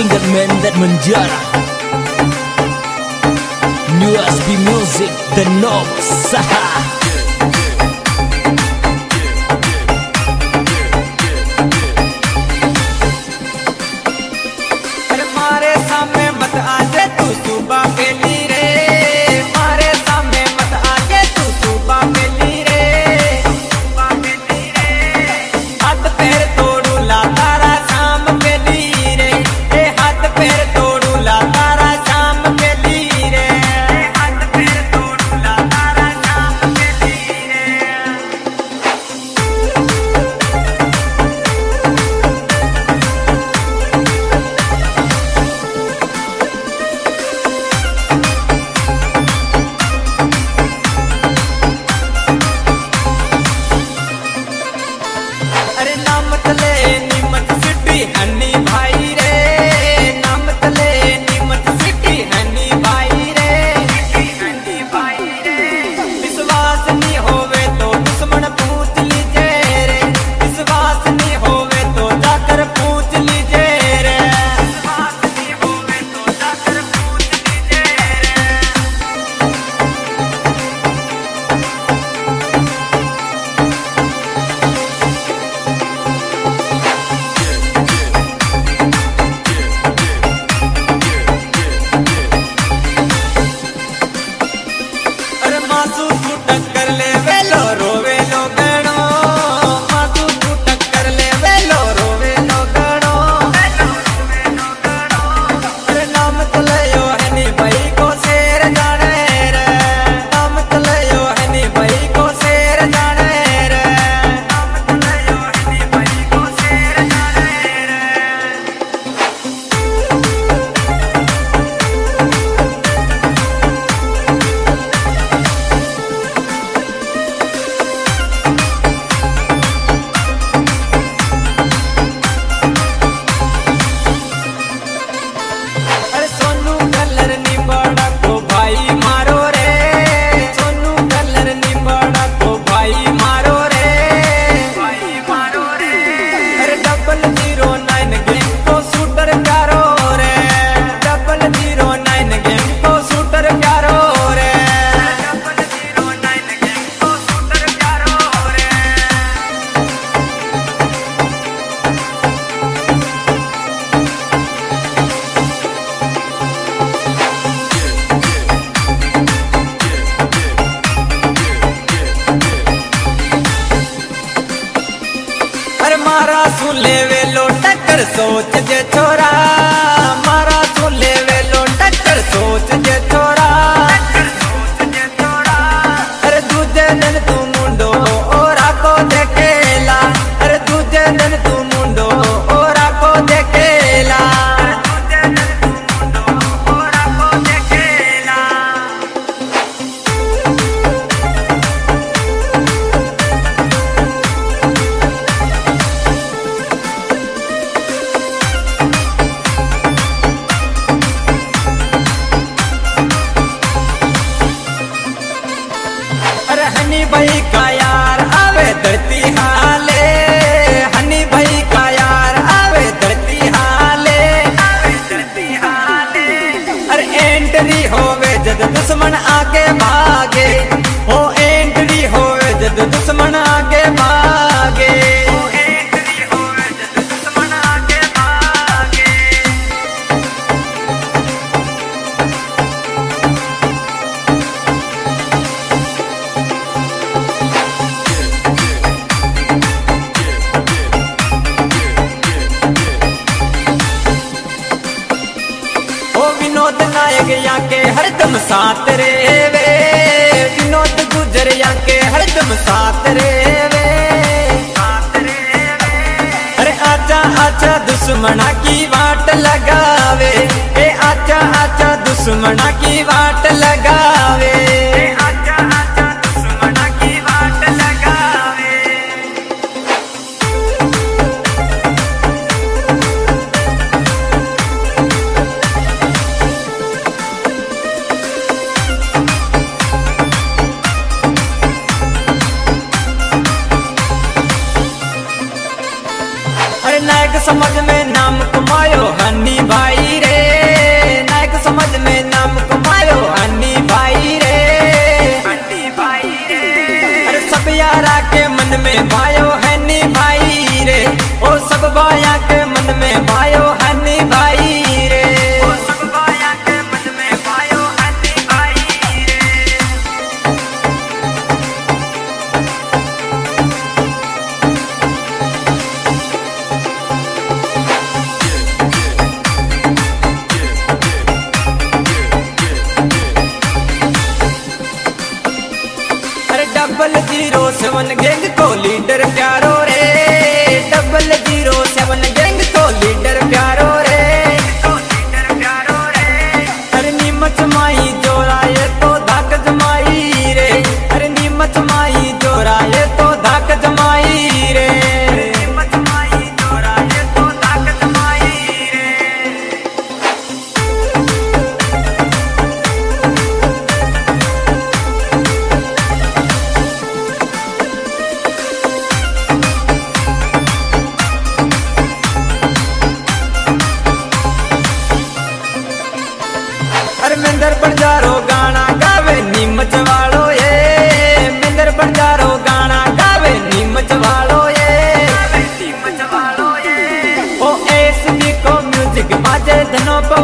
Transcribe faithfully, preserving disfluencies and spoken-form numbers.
single man that menjara. New S B Music, the Nob Saha. मारा सुले वेलो टक्कर सोच जे छोरा, मारा सुले वेलो टक्कर सोच जे छोरा। अरे दूजे दिन तू मुंडो ओरा को देखेला, अरे दूजे दिन तू मुंडो ओरा को देखेला। हनी भाई का यार आवे धरती हाले, हनी भाई का यार आवे धरती हाले, आवे धरती हाले। अरे एंट्री होवे जद दुश्मन आगे भागे, हो एंट्री होवे जद दुश्मन आगे भागे, हो एंट्री होवे जद दुश्मन आगे भागे। विनोद नायक याके हरदम साथ रे वे, विनोद गुजर याके हरदम साथ रे वे। अरे आचा आचा दुश्मना की वाट लगावे, ए आचा आचा दुश्मना की वाट लगावे, आचा आचा दुश्मना की वाट लगावे। नायक समझ में नाम कमायो हनी भाई, मिंदर बंजारो गाना गावे नीमच वालो ये मिंदर बंजारो गाना गावे नीमच वालो ये नीमच वालो ये ओ एसबी को म्यूजिक बाजे धनो